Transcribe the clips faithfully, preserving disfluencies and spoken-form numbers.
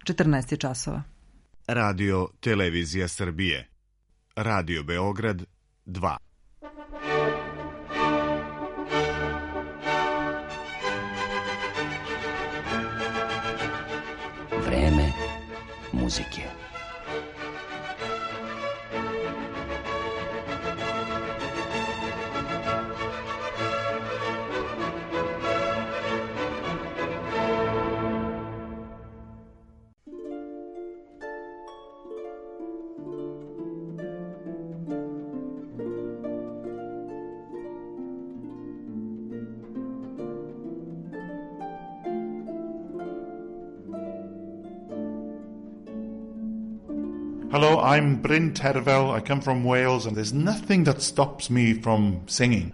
četrnaest časova. Radio Televizija Srbije. Radio Beograd dva. Vreme muzike. Hello, I'm Bryn Terfel. I come from Wales, and there's nothing that stops me from singing.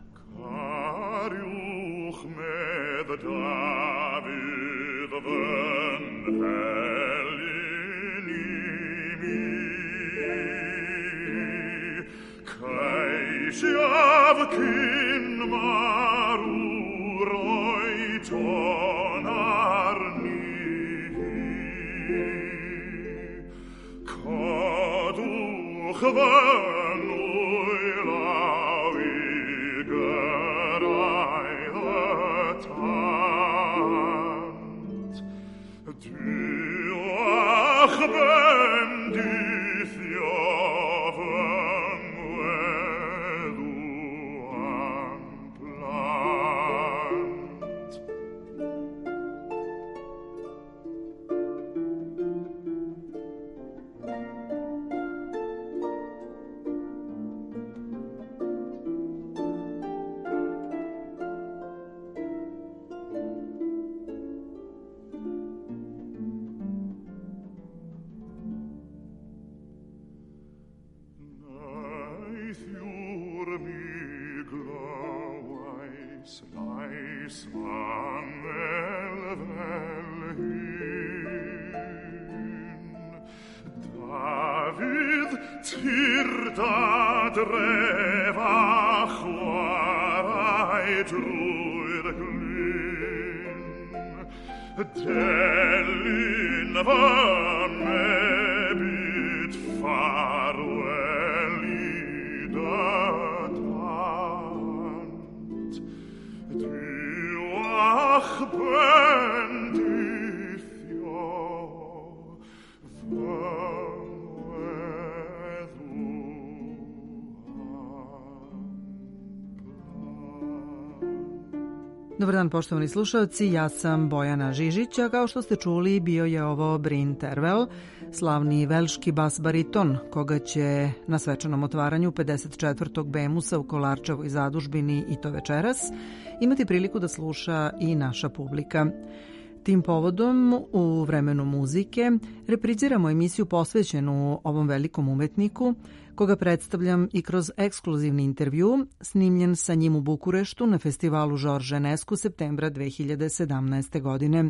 Dobar dan, poštovani slušalci, ja sam Bojana Žižić, a kao što ste čuli, bio je ovo Bryn Terfel, slavni velški bas bariton, koga će na svečanom otvaranju pedeset četvrtog Bemusa u Kolarčevoj zadužbini i to večeras imati priliku da sluša i naša publika. Tim povodom u vremenu muzike repriziramo emisiju posvećenu ovom velikom umetniku, koga predstavljam i kroz ekskluzivni intervju snimljen sa njim u Bukureštu na festivalu Georges Enescu septembra dve hiljade sedamnaeste. godine.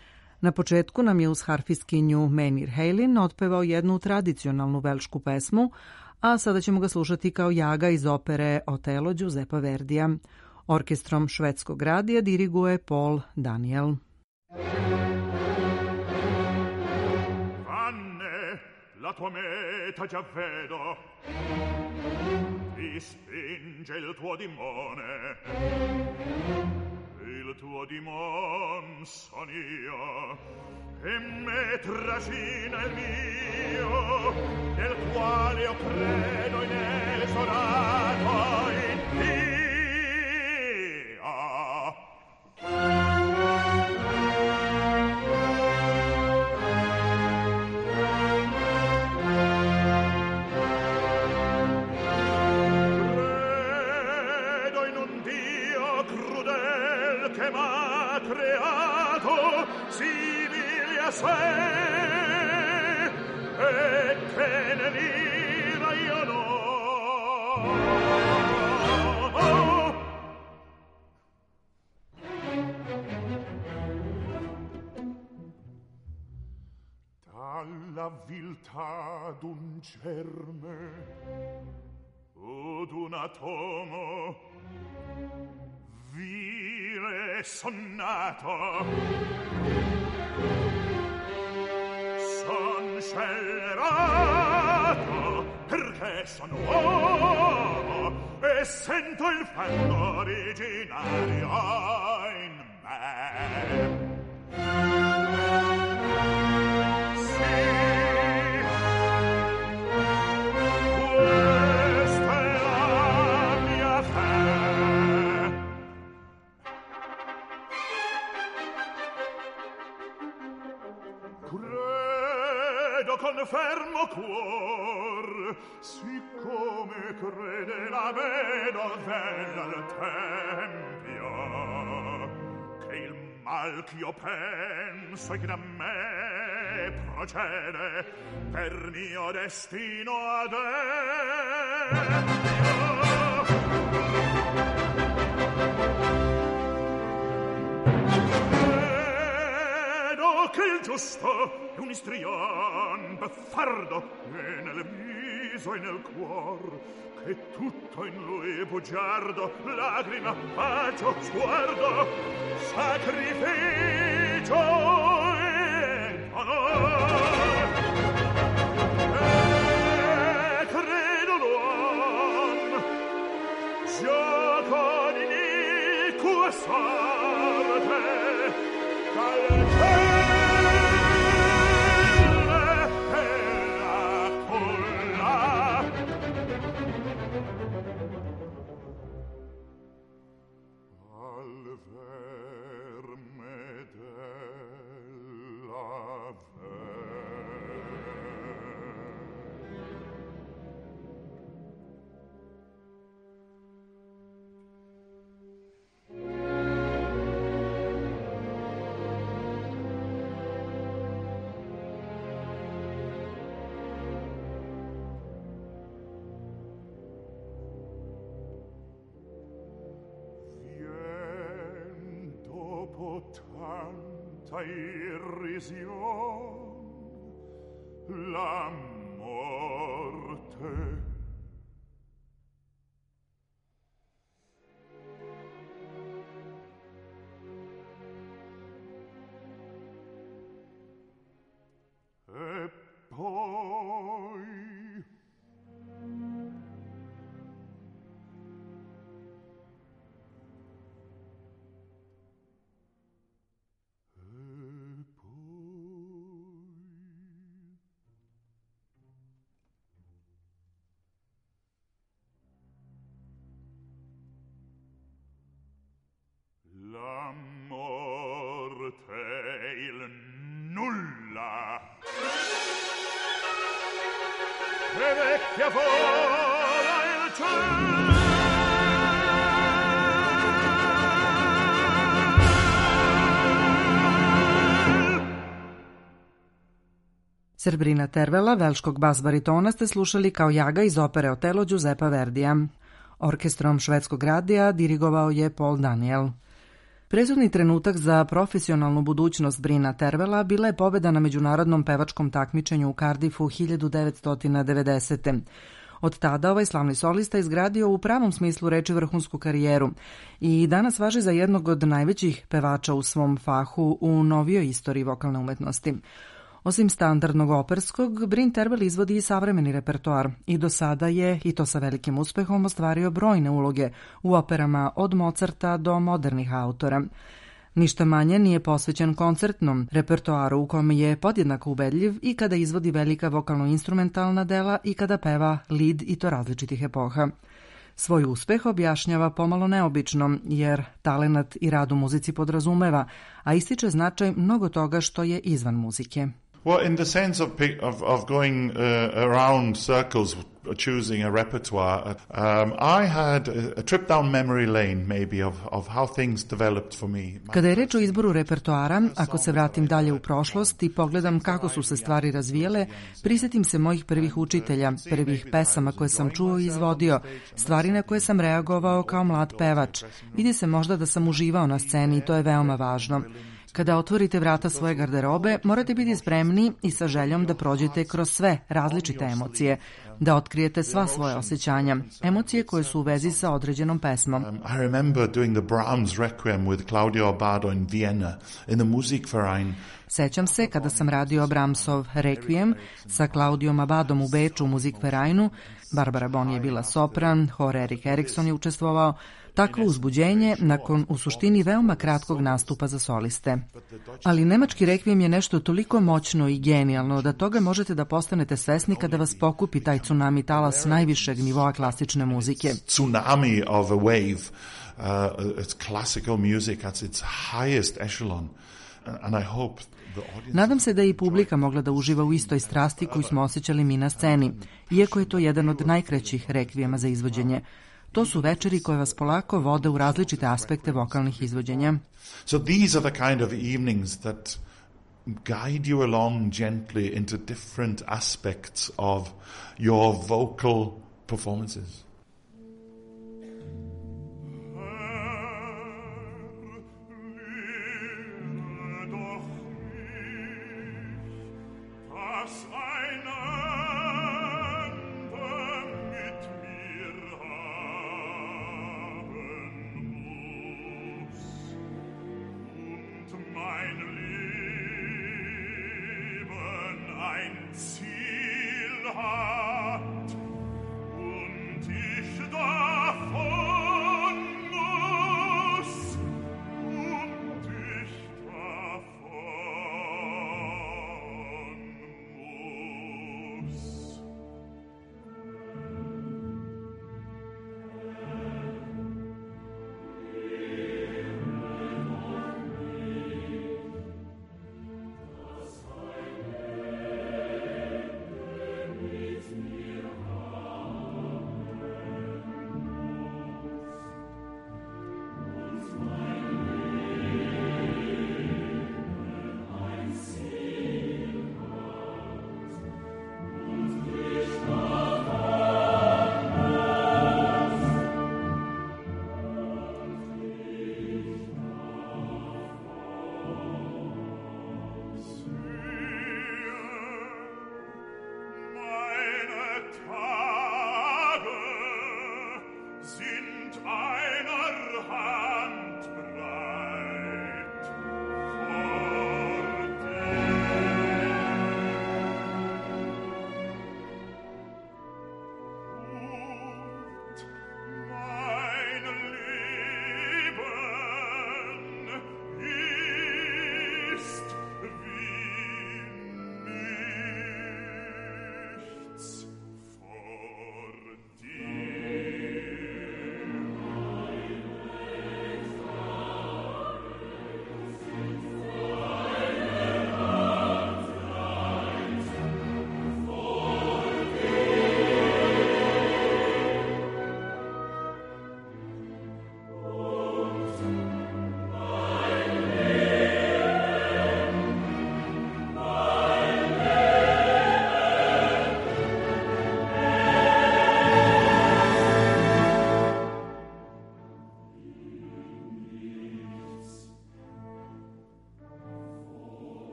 Na početku nam je uz harfistkinju Menir Heilin otpevao jednu tradicionalnu velšku pesmu, a sada ćemo ga slušati kao jaga iz opere Otelo Giuseppa Verdija. Orkestrom švedskog radija diriguje Paul Daniel. Vanne, la tua meta già vedo, ti spinge il tuo dimone, il tuo dimon son io, e me trascina il mio, nel quale io credo inesorato in Dio. Che m'ha creato simile a sé e che nell'ira io no. Dalla viltà d'un germe o d'un atomo vile sonnato scellerato, perché sono uomo e sento il fango originario in me. Con fermo cuor, siccome crede la vedovella al tempio, che il mal ch'io penso e che da me procede per mio destino adempio. Che il giusto è un istrion beffardo e nel viso e nel cuor, che tutto in lui bugiardo, lagrima, bacio, sguardo, sacrificio e onor. E credo l'uom gioco di iniqua sorte dal cielo. Tanta irrision, la morte. E poi la morte, il nulla, che vecchia vola il cielo. Serbrina Tervela, velškog bas baritona, ste slušali kao jaga iz opere Otelo Giuseppa Verdija. Orkestrom švedskog radija dirigovao je Paul Daniel. Presudni trenutak za profesionalnu budućnost Brina Tervela bila je pobjeda na međunarodnom pevačkom takmičenju u Cardiffu hiljadu devetsto devedesete. Od tada ovaj slavni solista izgradio u pravom smislu reči vrhunsku karijeru i danas važi za jednog od najvećih pevača u svom fahu u novijoj istoriji vokalne umetnosti. Osim standardnog operskog, Brin Tervel izvodi i savremeni repertoar i do sada je, i to sa velikim uspehom, ostvario brojne uloge u operama od Mozarta do modernih autora. Ništa manje nije posvećen koncertnom repertoaru u kome je podjednako ubedljiv i kada izvodi velika vokalno-instrumentalna dela i kada peva lead i to različitih epoha. Svoj uspeh objašnjava pomalo neobično, jer talenat i rad u muzici podrazumeva, a ističe značaj mnogo toga što je izvan muzike. Well, in the sense of of, of going uh, around circles, choosing a repertoire, um, I had a, a trip down memory lane, maybe, of, of how things developed for me. Kada je reč o izboru repertoara, ako se vratim dalje u prošlost i pogledam kako su se stvari razvijele, prisjetim se mojih prvih učitelja, prvih pesama koje sam čuo i izvodio, stvari na koje sam reagovao kao mlad pevač. Vidi se možda da sam uživao na sceni i to je veoma važno. Kada otvorite vrata svoje garderobe, morate biti spremni i sa željom da prođete kroz sve različite emocije, da otkrijete sva svoja osjećanja, emocije koje su u vezi sa određenom pesmom. Um, I remember doing the Brahms Requiem with Claudio Abbado in Vienna in the Musikverein. Sećam se kada sam radio Brahmsov Requiem sa Claudiom Abadom u Beču u Musikvereinu, Barbara Bon je bila sopran, hor Erik Erikson je učestvovao. Takvo uzbuđenje nakon u suštini veoma kratkog nastupa za soliste. Ali nemački rekvijem je nešto toliko moćno i genijalno da toga možete da postanete svesni kada vas pokupi taj tsunami talas najvišeg nivoa klasične muzike. Tsunami of a wave. Uh, it's classical music at its highest echelon. And I hope Nadam se da je i publika mogla da uživa u istoj strasti koju smo osjećali mi na sceni, iako je to jedan od najkraćih rekvijema za izvođenje. To su večeri koje vas polako vode u različite aspekte vokalnih izvođenja. So these are the kind of evenings that guide you along gently into different aspects of your vocal performances.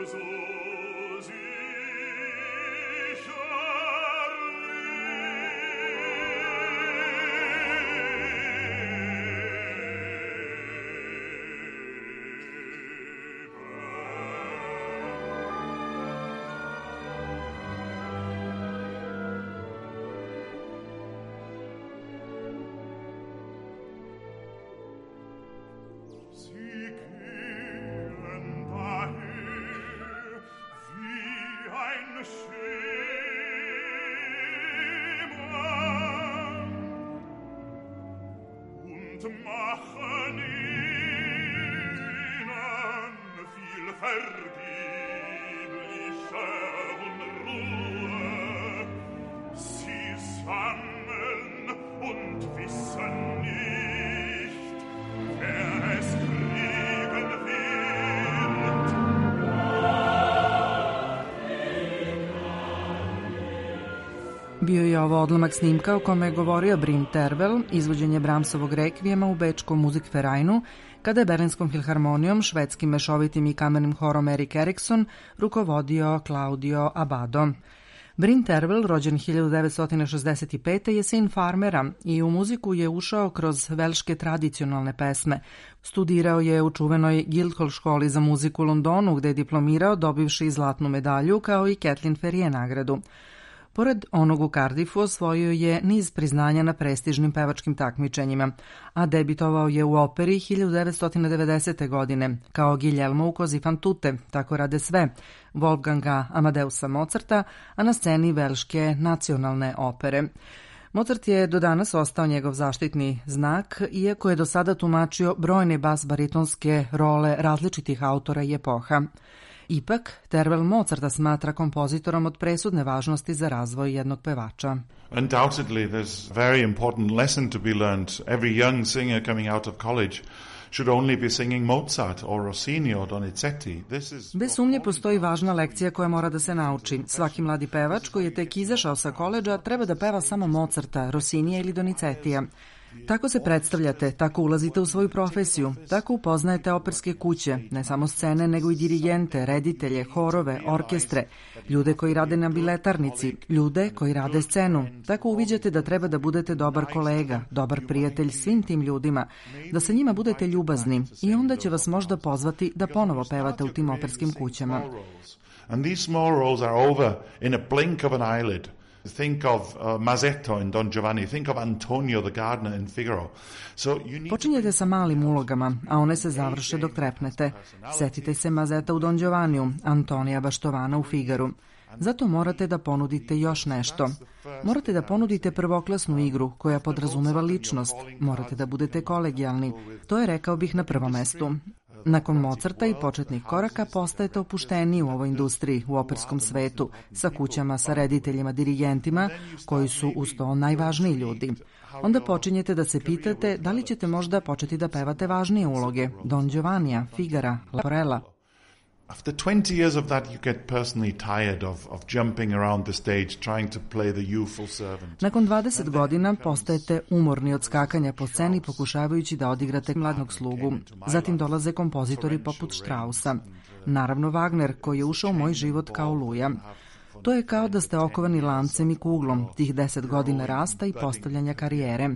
Bio je ovo odlomak snimka o kome je govorio Brim Tervel, izvođenje Brahmsovog rekvijema u bečkom Musikvereinu, kada je Berlinskom filharmonijom, švedskim mešovitim i kamernim horom Erik Erikson rukovodio Claudio Abbado. Brim Tervel, rođen hiljadu devetsto šezdeset pete. je sin farmera i u muziku je ušao kroz velške tradicionalne pesme. Studirao je u čuvenoj Guildhall školi za muziku u Londonu, gde je diplomirao dobivši zlatnu medalju kao i Kathleen Ferrier nagradu. Pored onog u Cardiffu osvojio je niz priznanja na prestižnim pevačkim takmičenjima, a debitovao je u operi hiljadu devetsto devedesete. godine kao Guglielmo u Così fan tutte, tako rade sve, Wolfganga Amadeusa Mozarta, a na sceni velške nacionalne opere. Mozart je do danas ostao njegov zaštitni znak, iako je do sada tumačio brojne bas-baritonske role različitih autora i epoha. Ipak, Tervel Mozarta smatra kompozitorom od presudne važnosti za razvoj jednog pevača. Undoubtedly, there's a very important lesson to be learned. Every young singer coming out of college should only be singing Mozart or Rossini or Donizetti. This is... Bez sumnje postoji važna lekcija koja mora da se nauči. Svaki mladi pevač koji je tek izašao sa koledža treba da peva samo Mozarta, Rossinija ili Donizettija. Tako se predstavljate, tako ulazite u svoju profesiju, tako upoznajete operske kuće, ne samo scene, nego i dirigente, reditelje, horove, orkestre, ljude koji rade na biletarnici, ljude koji rade scenu. Tako uviđate da treba da budete dobar kolega, dobar prijatelj svim tim ljudima, da sa njima budete ljubazni i onda će vas možda pozvati da ponovo pevate u tim operskim kućama. And these small roles are over in a blink of an eyelid. Think of uh, Mazzetto in Don Giovanni, think of Antonio the gardener in Figaro. So you need... Počinjete sa malim ulogama, a one se završe dok trepnete. Setite se Mazzetta u Don Giovanniju, Antonija Baštovana u Figaru. Zato morate da ponudite još nešto. Morate da ponudite prvoklasnu igru koja podrazumeva ličnost. Morate da budete kolegijalni. To je, rekao bih, na prvom mestu. Nakon Mozarta i početnih koraka postajete opušteniji u ovoj industriji, u operskom svetu, sa kućama, sa rediteljima, dirigentima, koji su uz to najvažniji ljudi. Onda počinjete da se pitate da li ćete možda početi da pevate važnije uloge, Don Giovannija, Figara, Leporella. After twenty years of that, you get personally tired of, of jumping around the stage, trying to play the youthful servant. Nakon dvadeset godina postajete umorni od skakanja po sceni pokušavajući da odigrate mladog slugu. Zatim dolaze kompozitori poput Straussa. Naravno Wagner, koji je ušao u moj život kao oluja. To je kao da ste okovani lancem i kuglom, tih deset godina rasta i postavljanja karijere.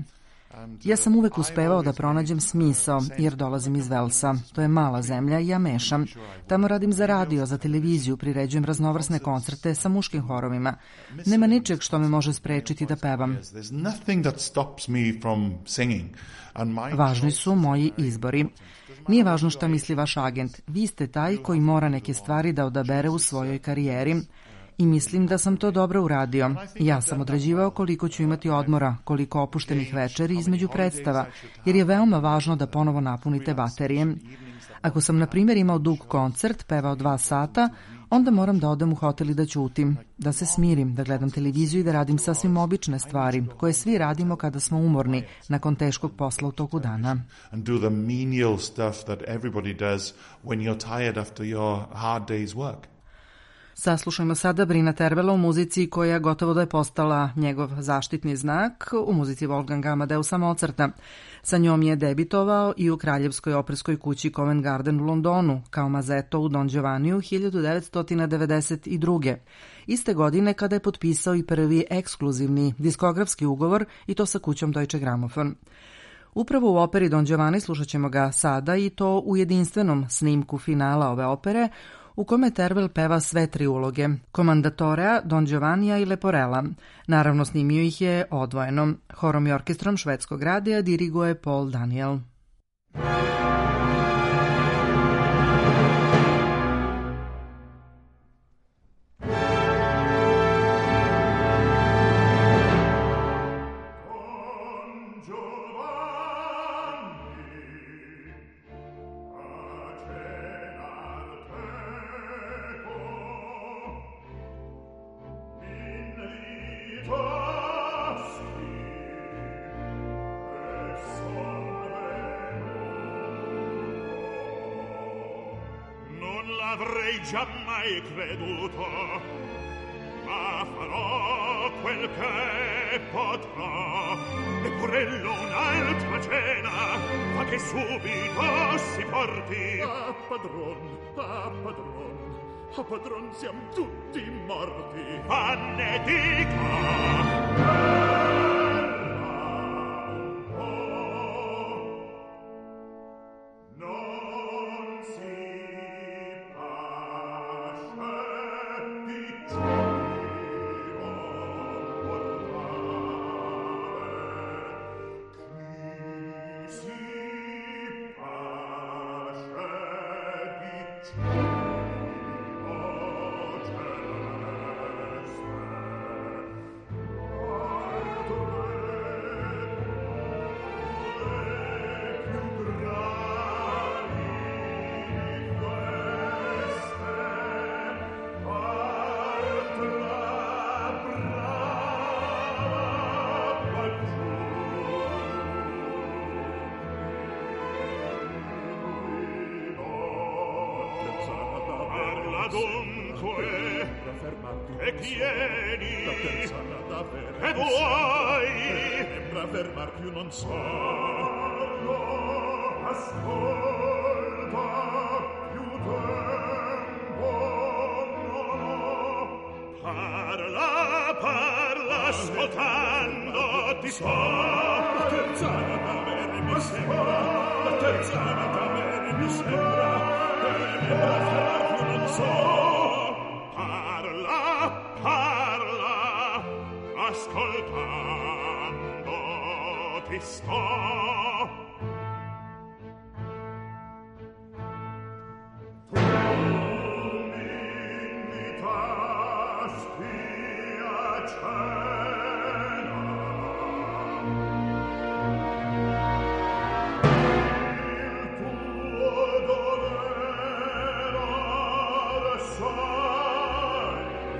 Ja sam uvek uspevao da pronađem smisao, jer dolazim iz Velsa. To je mala zemlja i ja mešam. Tamo radim za radio, za televiziju, priređujem raznovrsne koncerte sa muškim horovima. Nema ničeg što me može sprečiti da pevam. Važni su moji izbori. Nije važno šta misli vaš agent. Vi ste taj koji mora neke stvari da odabere u svojoj karijeri. I mislim da sam to dobro uradio. Ja sam određivao koliko ću imati odmora, koliko opuštenih večeri između predstava, jer je veoma važno da ponovo napunite baterije. Ako sam, na primjer, imao dug koncert, pevao dva sata, onda moram da odem u hotel i da ćutim, da se smirim, da gledam televiziju i da radim sasvim obične stvari, koje svi radimo kada smo umorni, nakon teškog posla u toku dana. And do the menial stuff that everybody does when you're tired after your hard day's work. Saslušajmo sada Brina Tervela u muzici koja gotovo da je postala njegov zaštitni znak, u muzici Wolfganga Amadeusa Mozarta. Sa njom je debitovao i u Kraljevskoj operskoj kući Covent Garden u Londonu, kao Mazetto u Don Giovanniju hiljadu devetsto devedeset druge. Iste godine kada je potpisao i prvi ekskluzivni diskografski ugovor, i to sa kućom Deutsche Grammophon. Upravo u operi Don Giovanni slušat ćemo ga sada, i to u jedinstvenom snimku finala ove opere, u kome Tervel peva sve tri uloge, Komandatorea, Don Giovannija i Leporella. Naravno, snimio ih je odvojeno. Horom i orkestrom švedskog radija diriguje Paul Daniel. Avrei giammai creduto, ma farò quel che potrò. Leporello un'altra cena, fa che subito si porti. Ah, padron, ah, padron, ah, padron, siam tutti morti. Vanne dica! Dunque, e chiedi, e vuoi? Sembra fermar più non so. No, ascolta, più tempo, no, no. Parla, parla, ascoltando ti sto. La terzana da bene mi sembra, la terzana da bene mi sembra, sembra fermar più non so. Parla, parla, ascoltando ti sto. Tu mi invitasti a cena. Il tuo dovere sai.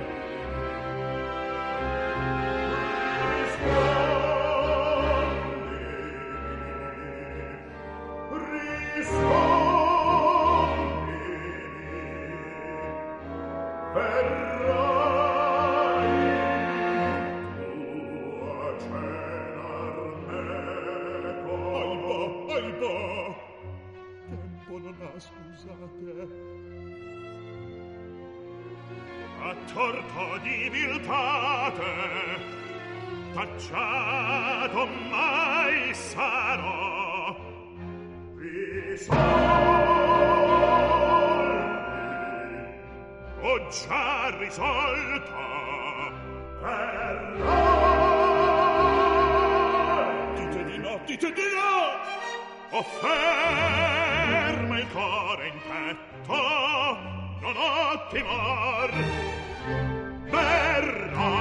Scusate. A torto di viltate, tacciato mai sarò. Risolvi, ho già risolto. Verrò. Dite di no, dite di no! Ho ferma il cuore in petto, non ho timor, verrò.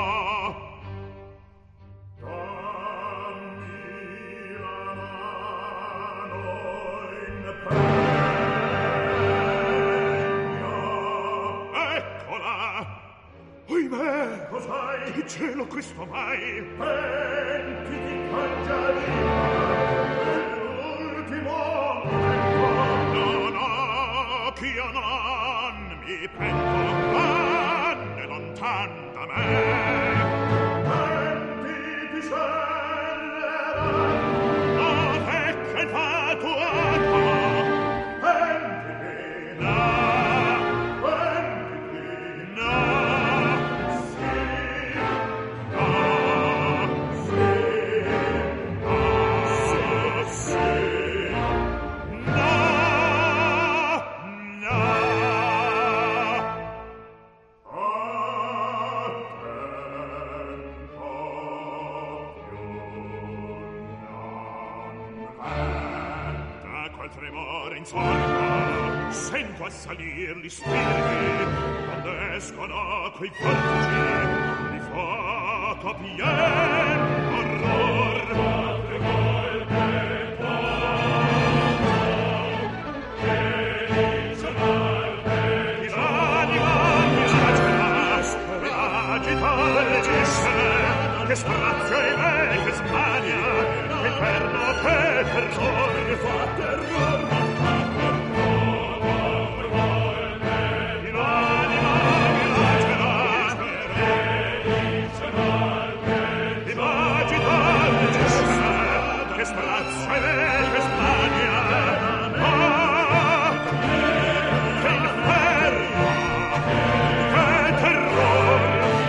Dammi la mano in pregno. Eccola! Oimè! Cos'hai? Che cielo questo mai? Pentiti, Cangialina! No, no, che io non mi pento. Ah! tremare in soglia, sento assalir gli spiriti, quando escono quei portici, mi fa capire orror. Quattro colpe porto, e dice malve, di l'anima mi agita, agitare cisse, che strazio e me, che smania, che inferno, che terrore, che fa terrore, fa terrore, di l'anima mi agita, e dice malve, di l'agitare cisse, che strazio e me, che smania, ah, che inferno, che terrore.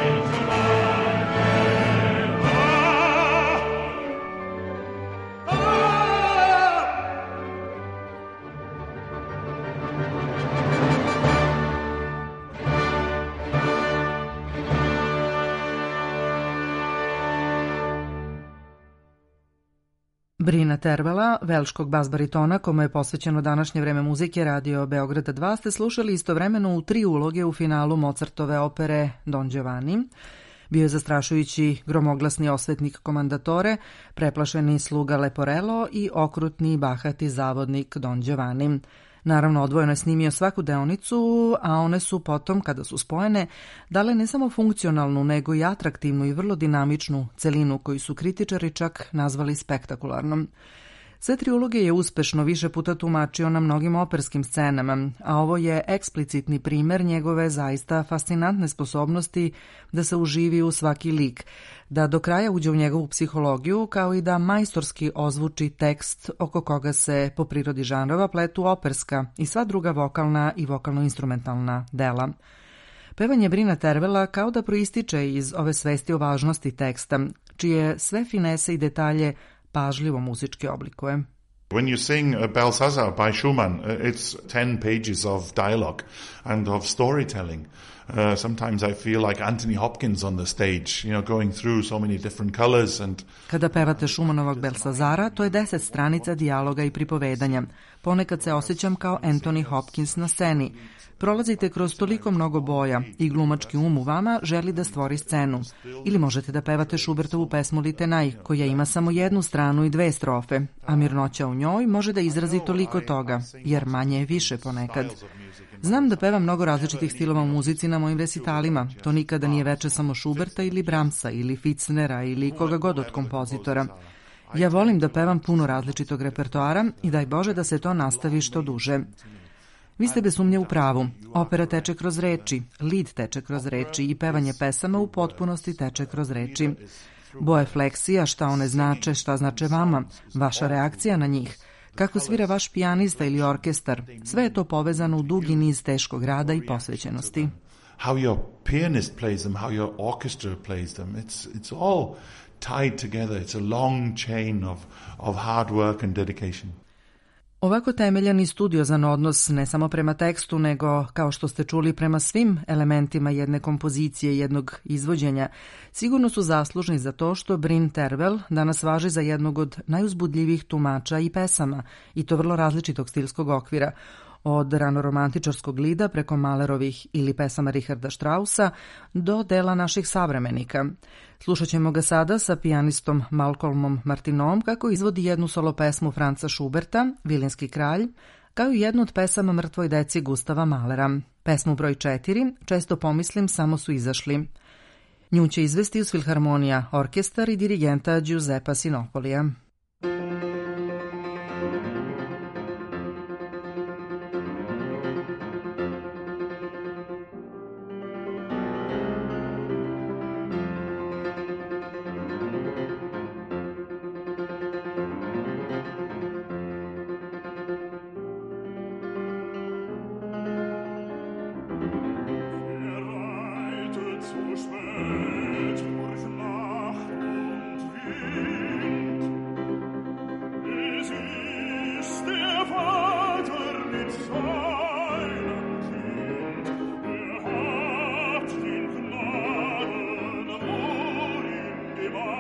Brina Tervala, velškog bas-baritona kome je posvećeno današnje vreme muzike Radio Beograd dva, ste slušali istovremeno u tri uloge u finalu Mozartove opere Don Giovanni. Bio je zastrašujući gromoglasni osvetnik komandatore, preplašeni sluga Leporello i okrutni bahati zavodnik Don Giovanni. Naravno, odvojeno je snimio svaku deonicu, a one su potom, kada su spojene, dale ne samo funkcionalnu, nego i atraktivnu i vrlo dinamičnu celinu koju su kritičari čak nazvali spektakularnom. Sve tri uloge je uspešno više puta tumačio na mnogim operskim scenama, a ovo je eksplicitni primer njegove zaista fascinantne sposobnosti da se uživi u svaki lik, da do kraja uđe u njegovu psihologiju, kao i da majstorski ozvuči tekst oko koga se po prirodi žanrova pletu operska i sva druga vokalna i vokalno-instrumentalna dela. Pevanje Brina Tervela kao da proističe iz ove svesti o važnosti teksta, čije sve finese i detalje pažljivo muzički oblikuje. When you sing uh, Belshazzar by Schumann, uh, it's ten pages of dialogue and of storytelling. Uh, sometimes I feel like Anthony Hopkins on the stage, you know, going through so many different colors and... Kada pevate Schumannovog Belsazara, to je deset stranica dijaloga i pripovedanja. Ponekad se osjećam kao Anthony Hopkins na sceni. Prolazite kroz toliko mnogo boja i glumački um u vama želi da stvori scenu. Ili možete da pevate Schubertovu pesmu Litenaj, koja ima samo jednu stranu i dve strofe, a mirnoća u njoj može da izrazi toliko toga, jer manje je više ponekad. Znam da pevam mnogo različitih stilova u muzici na mojim resitalima. To nikada nije veče samo Schuberta ili Brahmsa ili Fitznera ili koga god od kompozitora. Ja volim da pevam puno različitog repertoara i daj Bože da se to nastavi što duže. Vi ste bez sumnje u pravu. Opera teče kroz reči, lid teče kroz reči i pevanje pesama u potpunosti teče kroz reči. Boje fleksija, šta one znače, šta znače vama, vaša reakcija na njih, kako svira vaš pijanista ili orkestar, sve je to povezano u dugi niz teškog rada i posvećenosti. How your pianist plays them, how your orchestra plays them, it's, it's all tied together. It's a long chain of, of hard work and dedication. Ovako temeljan i studiozan odnos ne samo prema tekstu, nego, kao što ste čuli, prema svim elementima jedne kompozicije, jednog izvođenja, sigurno su zaslužni za to što Bryn Tervel danas važi za jednog od najuzbudljivijih tumača i pesama, i to vrlo različitog stilskog okvira, od ranoromantičarskog lida preko Mahlerovih ili pesama Richarda Straussa do dela naših savremenika. Slušat ćemo ga sada sa pijanistom Malcolmom Martineauom kako izvodi jednu solo pesmu Franza Schuberta, Vilinski kralj, kao i jednu od pesama Mrtvoj deci Gustava Mahlera. Pesmu broj četiri, Često pomislim, samo su izašli. Nju će izvesti uz Filharmonija orkestar i dirigenta Giuseppa Sinopolija.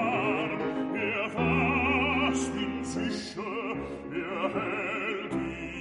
Wir hält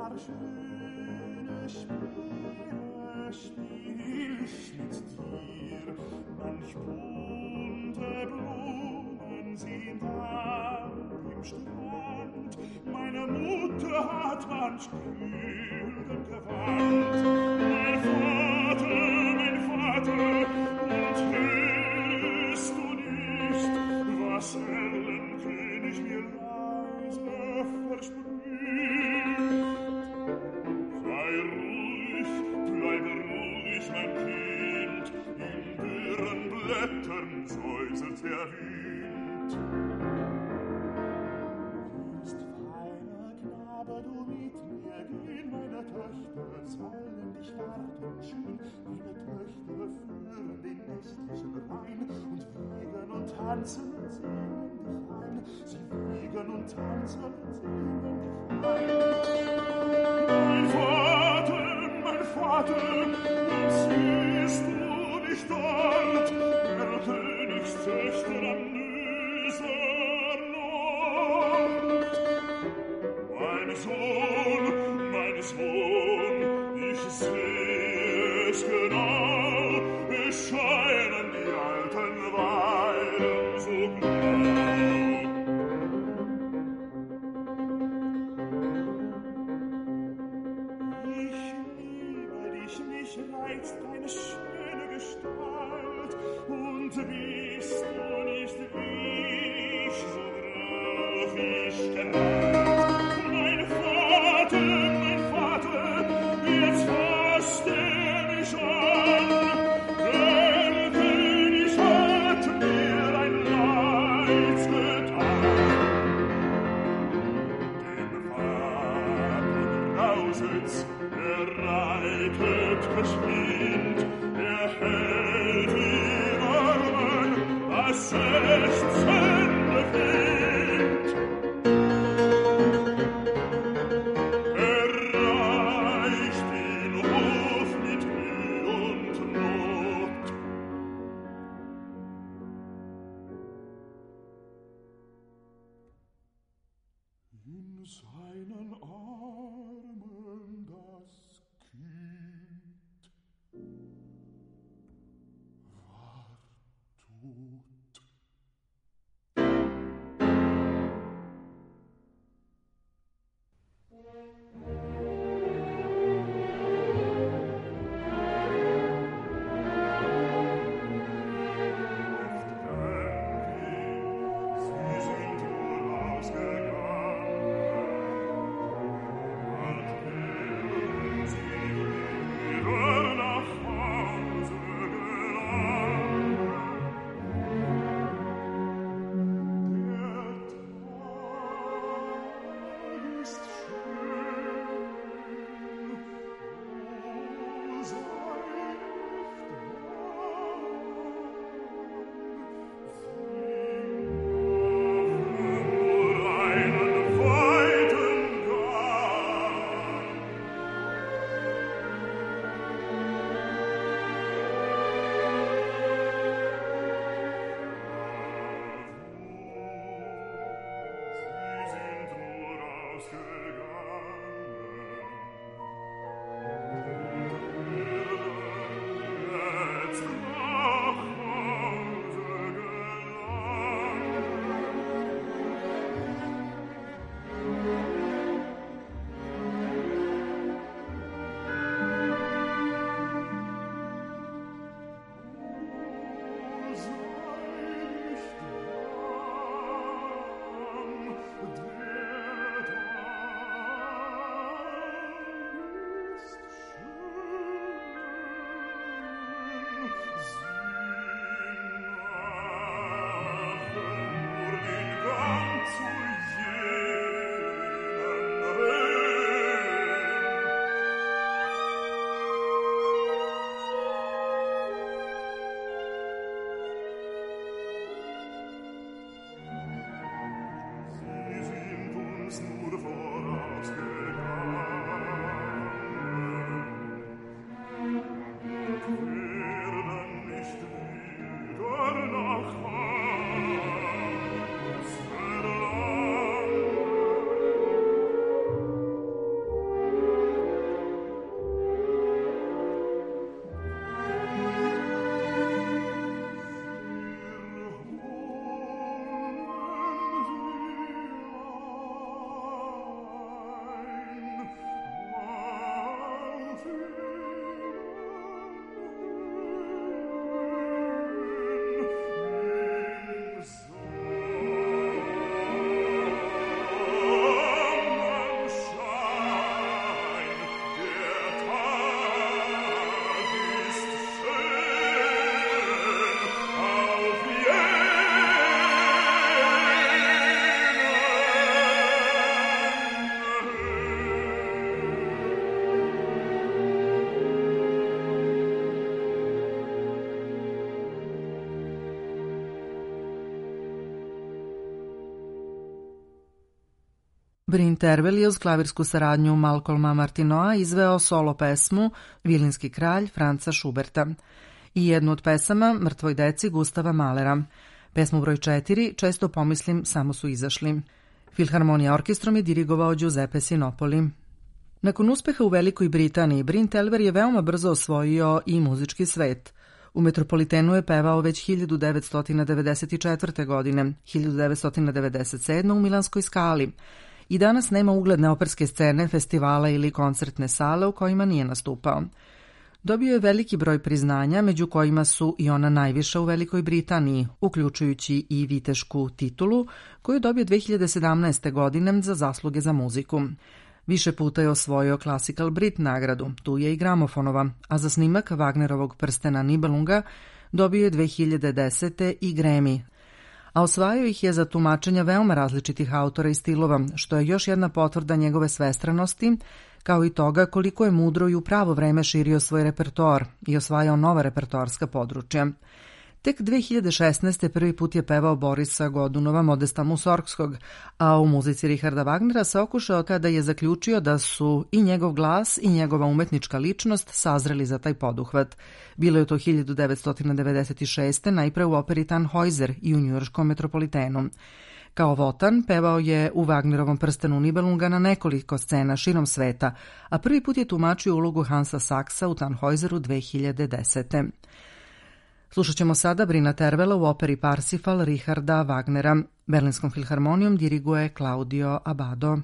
war schöne Spiele, spiel ich mit dir. Manch bunte Blumen sind da im Strand. Meine Mutter hat manch Gülden gewandt. Mein Vater, mein Vater, und hörst du nicht, was Erlenkönig mir leise verspricht? Sei ruhig, bleib ruhig, mein Kind, in dürren Blättern säuselt der Wind. Du bist feiner Knabe, du mit mir gehen, meine Töchter sollen dich warten schön, meine Töchter führen den nächtlichen Wein und wiegen und tanzen und singen dich ein, sie wiegen und tanzen und singen dich ein. Mein Vater, mein Vater, siehst du nicht dort, der Königstöchter am Nüsernord? Mein Sohn, mein Sohn, ich seh es genau, es scheinen die alten Weiden so blau. Ich liebe dich, mich reizt deine schöne Gestalt, und bist du nicht wie ich, so brav ich gemalt. Mein Vater, mein Vater, jetzt fasst er mich an, der König hat mir ein Leid getan. Dem Vater Lausitz, er reitet geschwind, er hält die Armen, das sechzehnte Wind. Er reicht den Hof mit Mühe und Not. In seinen Armen das Kind war tot. Bryn Tervel je uz klavirsku saradnju Malcolma Martinoa izveo solo pesmu Vilinski kralj Franca Schuberta i jednu od pesama Mrtvoj deci Gustava Mahlera. Pesmu broj četiri Često pomislim samo su izašli. Filharmonija orkestrom je dirigovao Giuseppe Sinopoli. Nakon uspeha u Velikoj Britaniji, Bryn Tervel je veoma brzo osvojio i muzički svet. U Metropolitenu je pevao već hiljadu devetsto devedeset četvrte. godine, hiljadu devetsto devedeset sedme. u Milanskoj Skali. I danas nema ugledne operske scene, festivala ili koncertne sale u kojima nije nastupao. Dobio je veliki broj priznanja, među kojima su i ona najviša u Velikoj Britaniji, uključujući i vitešku titulu, koju je dobio dve hiljade sedamnaeste. godine za zasluge za muziku. Više puta je osvojio Classical Brit nagradu, tu je i gramofonova, a za snimak Wagnerovog Prstena Nibelunga dobio je dve hiljade desete. i Grammy, a osvajao ih je za tumačenja veoma različitih autora i stilova, što je još jedna potvrda njegove svestranosti, kao i toga koliko je mudro i u pravo vreme širio svoj repertoar i osvajao nova repertoarska područja. Tek dve hiljade šesnaeste. prvi put je pevao Borisa Godunova Modesta Musorgskog, a u muzici Richarda Wagnera se okušao kada je zaključio da su i njegov glas i njegova umetnička ličnost sazreli za taj poduhvat. Bilo je to hiljadu devetsto devedeset šeste. najpre u operi Tannhäuser i u njujorškom Metropolitenu. Kao Wotan pevao je u Wagnerovom Prstenu Nibelunga na nekoliko scena širom sveta, a prvi put je tumačio ulogu Hansa Saxa u Tannhäuseru dve hiljade desete. Slušat ćemo sada Bryna Tervela u operi Parsifal Richarda Wagnera. Berlinskom filharmonijom diriguje Claudio Abbado.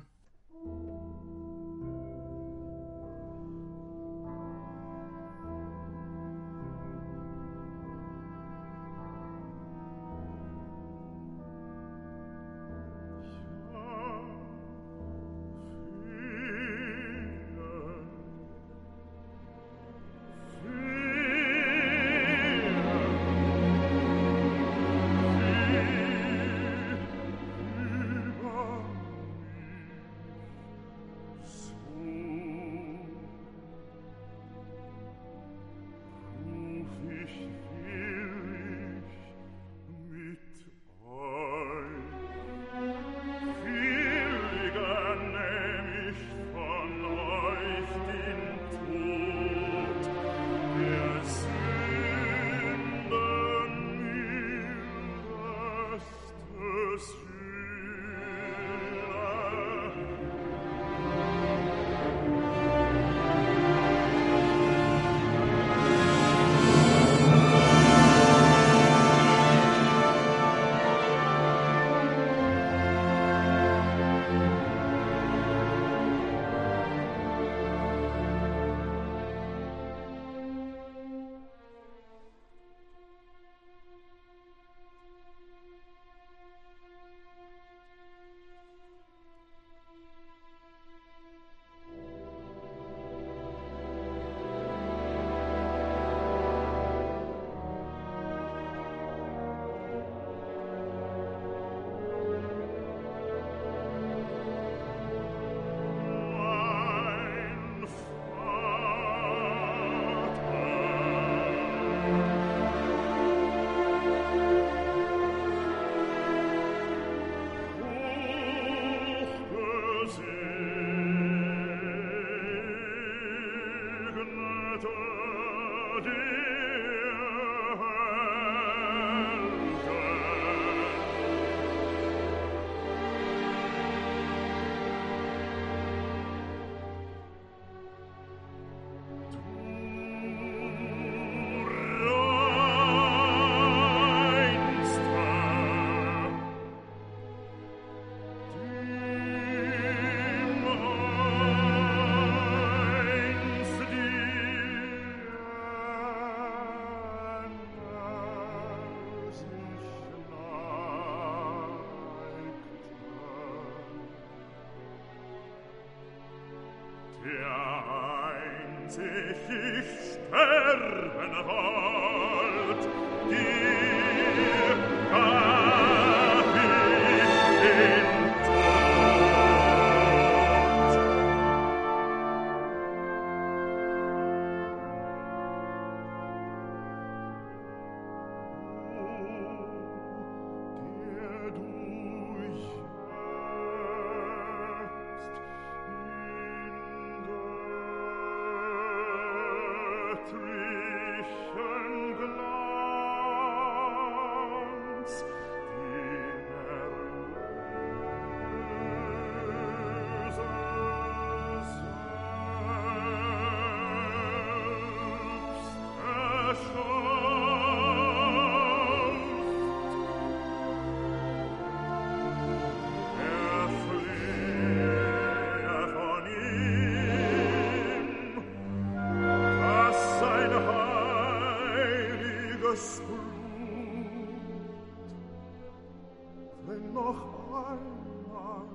wenn noch einmal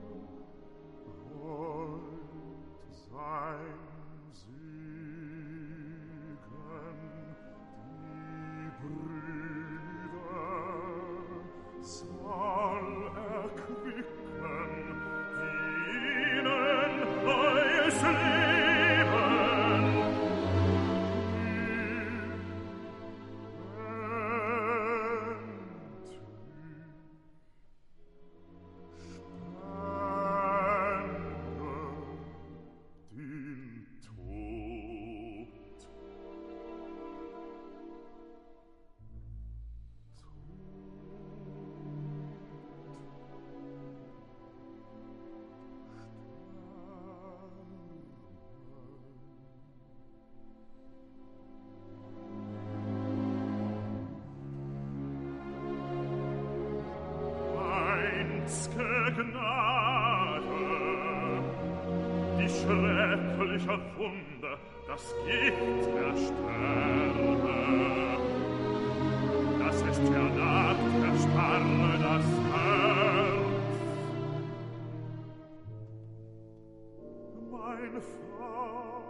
heut sein Siegen die Brüder soll erquicken, ihnen neues Leben. Gnade, die schreckliche Wunde, das Gift der Sterne, das ist vernagt der Starre das Herz. Mein Vater,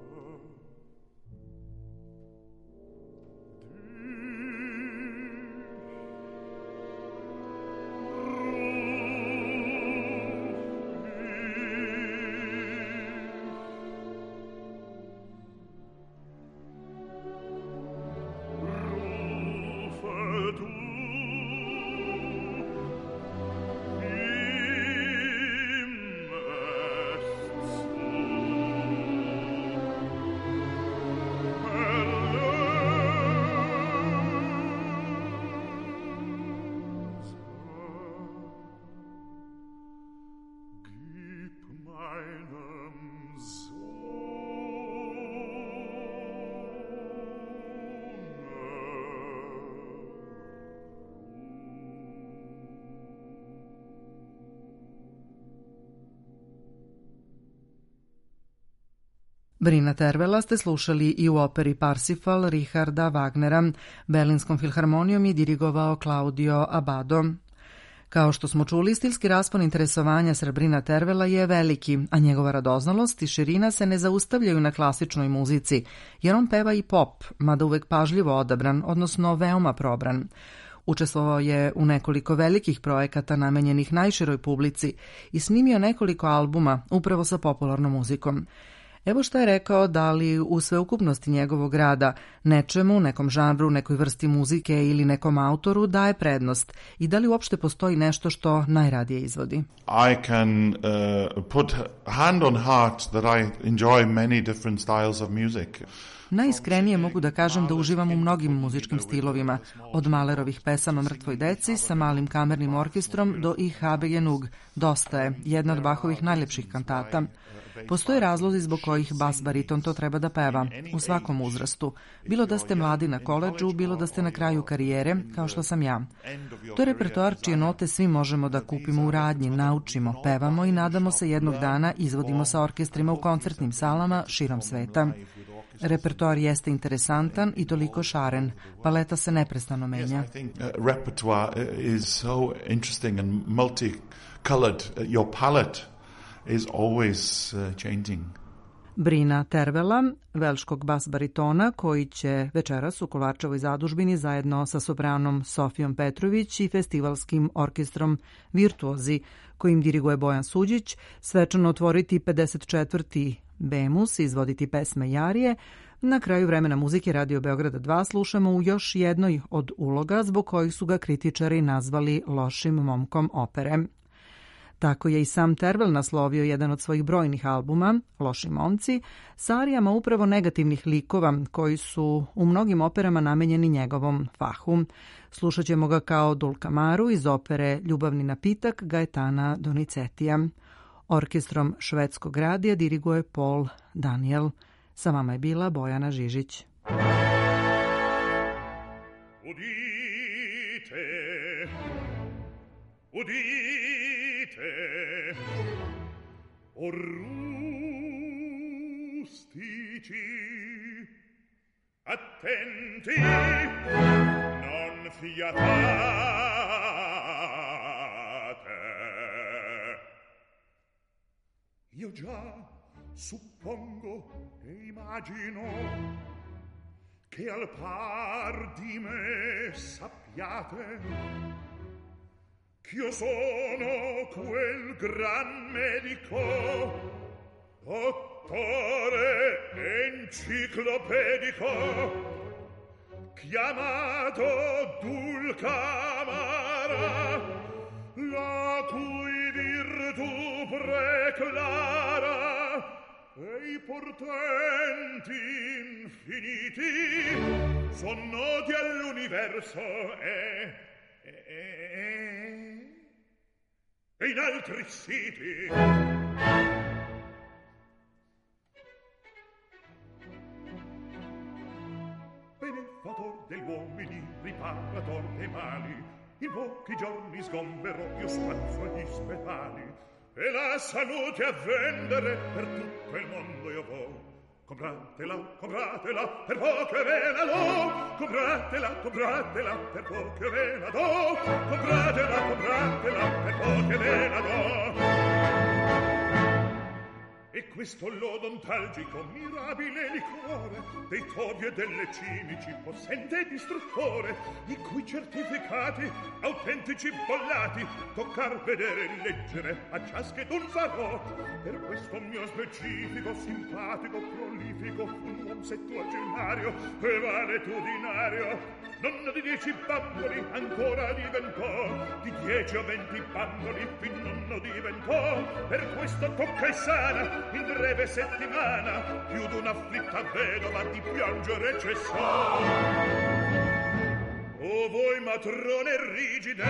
Brina Tervela ste slušali i u operi Parsifal Richarda Wagnera. Berlinskom filharmonijom je dirigovao Claudio Abbado. Kao što smo čuli, stilski raspon interesovanja Brina Tervela je veliki, a njegova radoznalost i širina se ne zaustavljaju na klasičnoj muzici, jer on peva i pop, mada uvek pažljivo odabran, odnosno veoma probran. Učestvovao je u nekoliko velikih projekata namenjenih najširoj publici i snimio nekoliko albuma upravo sa popularnom muzikom. Evo što je rekao da li u sveukupnosti njegovog rada nečemu, nekom žanru, nekoj vrsti muzike ili nekom autoru daje prednost i da li uopšte postoji nešto što najradije izvodi. I can uh, put hand on heart that I enjoy many different styles of music. Najiskrenije mogu da kažem da uživam u mnogim muzičkim stilovima, od Mahlerovih pesama Mrtvoj deci sa malim kamernim orkestrom do Ich habe genug, Dosta je, jedna od Bachovih najlepših kantata. Postoje razlozi zbog kojih bas bariton to treba da peva, u svakom uzrastu. Bilo da ste mladi na koledžu, bilo da ste na kraju karijere, kao što sam ja. To je repertoar čije note svi možemo da kupimo u radnji, naučimo, pevamo i nadamo se jednog dana izvodimo sa orkestrima u koncertnim salama širom sveta. Repertoar jeste interesantan i toliko šaren. Paleta se neprestano menja. Repertoire is so interesting and multicolored. Your palette is always uh, changing. Brina Tervela, velškog bas baritona, koji će večeras u Kolarčevoj zadužbini zajedno sa sopranom Sofijom Petrović i festivalskim orkestrom Virtuozi, kojim diriguje Bojan Suđić, svečano otvoriti pedeset četvrti Bemus, izvoditi pesme Jarije. Na kraju vremena muzike Radio Beograda dva slušamo u još jednoj od uloga zbog kojih su ga kritičari nazvali lošim momkom opere. Tako je i sam Tervel naslovio jedan od svojih brojnih albuma, Loši momci, sa arijama upravo negativnih likova koji su u mnogim operama namenjeni njegovom fahu. Slušat ćemo ga kao Dulcamaru iz opere Ljubavni napitak Gaetana Donizetija. Orkestrom Švedskog radija diriguje Paul Daniel. Sa vama je bila Bojana Žižić. Udite, udite, o rustici, attenti, non fiatate, Io già suppongo e immagino che al par di me sappiate ch'io sono quel gran medico, dottore enciclopedico, chiamato Dulcamara, la cui virtù preclara e i portenti infiniti son noti all'universo e, e, e, e in altri siti. Benefator degli uomini, riparator dei mali, in pochi giorni sgomberò io spazzo agli spetali, e la salute a vendere per tutto il mondo io vo. Compratela, compratela, per poche ve la do. Compratela, compratela, per poche ve la do. Compratela, compratela, per poche ve la do. E questo l'odontalgico mirabile liquore dei tovi e delle cimici possente e distruttore, i cui certificati autentici bollati toccar, vedere e leggere a ciaschedun farò. Per questo mio specifico, simpatico, prolifico, un uom settuagenario e valetudinario, nonno di dieci bamboli ancora diventò, di dieci o venti bamboli fin nonno diventò. Per questo tocca e sana in breve settimana più d'un'afflitta vedova di piangere cessò. O voi matrone rigide,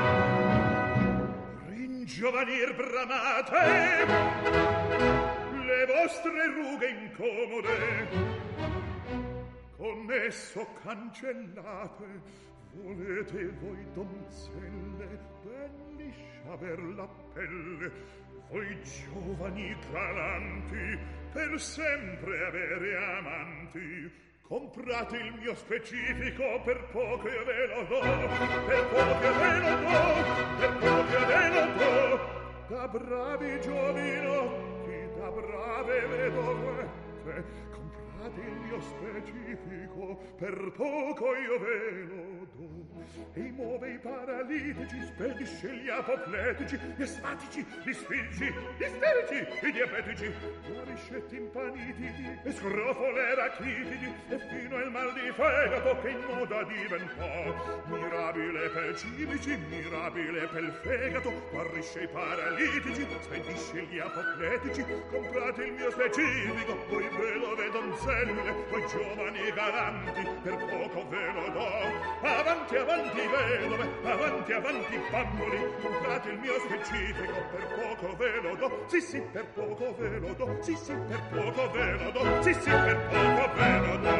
ringiovanir bramate, le vostre rughe incomode con esso cancellate, volete voi donzelle ben liscia aver la pelle, voi giovani galanti per sempre avere amanti. Comprate il mio specifico, per poco io ve lo do, per poco io ve lo do, per poco io ve lo do. Da bravi giovinotti, da brave vedovette, comprate il mio specifico, per poco io ve lo do. E muove i paralitici, spedisce gli apopletici, gli asmatici, gli sfilci, gli isterici, i diabetici, guarisce timpanitidi, e scrofole rachitidi, e fino il mal di fegato che in moda diventò. Mirabile per cimici, mirabile per fegato, guarisce i paralitici, spedisce gli apopletici. Comprate il mio specifico, voi vedove donzelle, voi giovani galanti, per poco ve lo do. Avanti, avanti vedove, avanti, avanti bamboli, comprate il mio specifico, per poco ve lo do. Sì, sì, per poco ve lo do. Sì, sì, per poco ve lo do. Sì, sì, per poco ve lo do.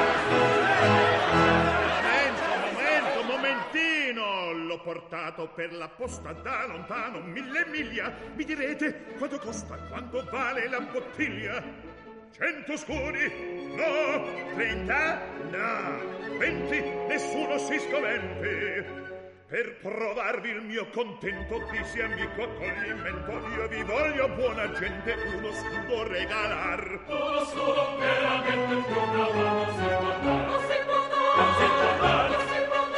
Momento, momento, momentino. L'ho portato per la posta da lontano, mille miglia. Mi direte quanto costa, quanto vale la bottiglia? Cento scudi? No. Trenta? No. Venti? Nessuno si scomenti. Per provarvi il mio contento, dissi amico accoglimento, io vi voglio buona gente uno scudo regalar. Uno scudo veramente più bravo non si può dar. Non si può dar. Non si può dar. Non si può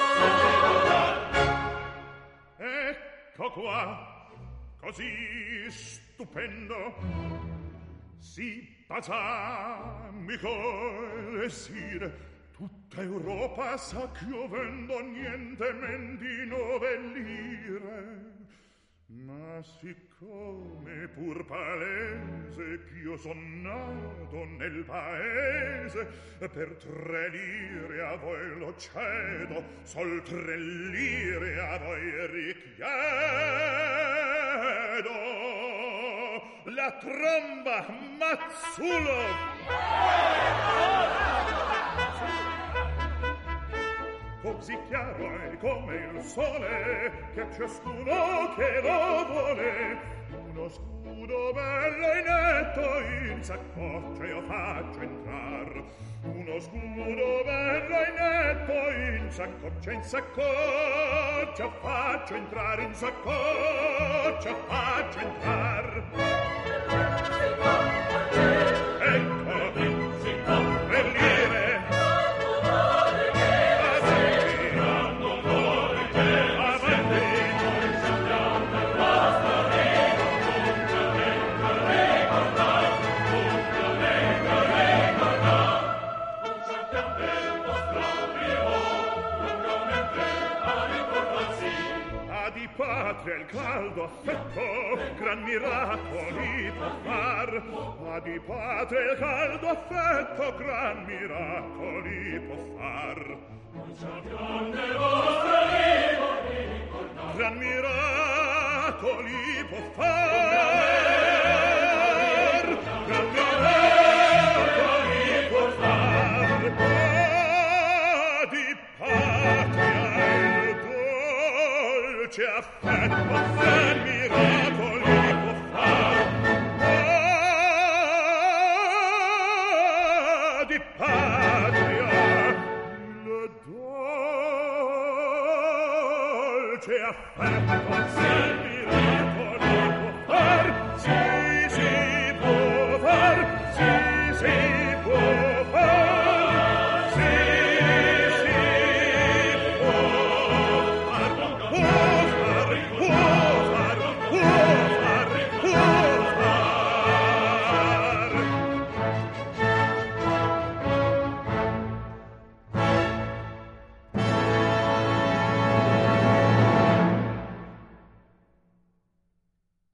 dar. Ecco qua, così stupendo, si basamico e sire. Tutta Europa sa ch'io vendo niente men di nove lire. Ma siccome pur palese ch'io son nato nel paese, per tre lire a voi lo cedo, sol tre lire a voi richiedo. La tromba, Mazzulo! Così chiaro è come il sole, che a ciascuno che lo vuole uno scudo bello e netto in saccoccia io faccio entrar, uno scudo bello e netto in saccoccia, in saccoccia faccio entrar, in saccoccia faccio entrar. Ecco, per lire patria il caldo affetto gran miracoli può far, ma di patria il caldo affetto gran miracoli può far. Non sappiamo le vostre rivoli, gran miracoli può far, gran miracoli può far. Ma di patria il dolce affetto gran miracoli può far, ah, di patria il dolce affetto gran miracoli